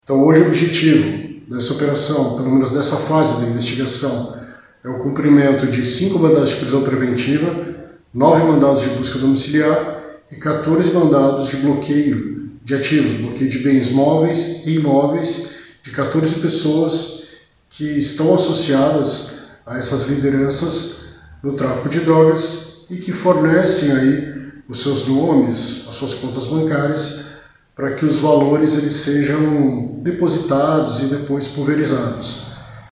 Então hoje o objetivo dessa operação, pelo menos dessa fase da investigação, é o cumprimento de 5 mandados de prisão preventiva, 9 mandados de busca domiciliar e 14 mandados de bloqueio de ativos, bloqueio de bens móveis e imóveis de 14 pessoas que estão associadas a essas lideranças no tráfico de drogas e que fornecem aí os seus nomes, as suas contas bancárias, para que os valores eles sejam depositados e depois pulverizados.